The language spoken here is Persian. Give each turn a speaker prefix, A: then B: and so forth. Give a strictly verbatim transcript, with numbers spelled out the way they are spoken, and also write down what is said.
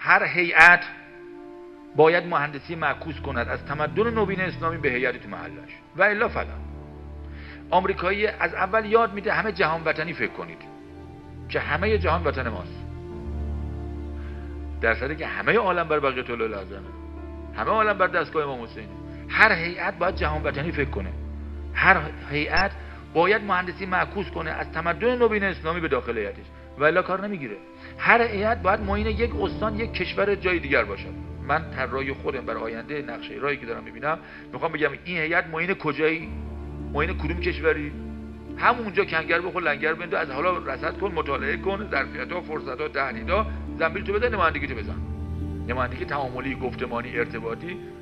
A: هر هیئت باید مهندسی معکوس کند از تمدن نوین اسلامی به هیئت تو محلش و الا فلا. آمریکایی از اول یاد میده همه جهان وطنی فکر کنید که همه جهان وطن ماست، در صورتی که همه عالم بر بقیت الله الاعظمه، همه عالم بر دستگاه امام حسینه. هر هیئت باید جهان وطنی فکر کنه، هر هیئت باید مهندسی معکوس کنه از تمدن نوین اسلامی به داخل هیئتش و الا کار نمیگیره. هر هیئت باید معین یک استان یک کشور جای دیگر باشد. من طراحی خودم برای آینده نقشه راهی که دارم میبینم میخوام بگم این هیئت معین کجایی، معین کدوم کشوری، همونجا کنگر بخور لنگر بندو، از حالا رصد کن، مطالعه کن، ظرفیت‌ها، فرصت‌ها، تهدیدها، زنبیل تو بزن، نمایندگی تو بزن، نمایندگی تعاملی، گفتمانی، ارتباطی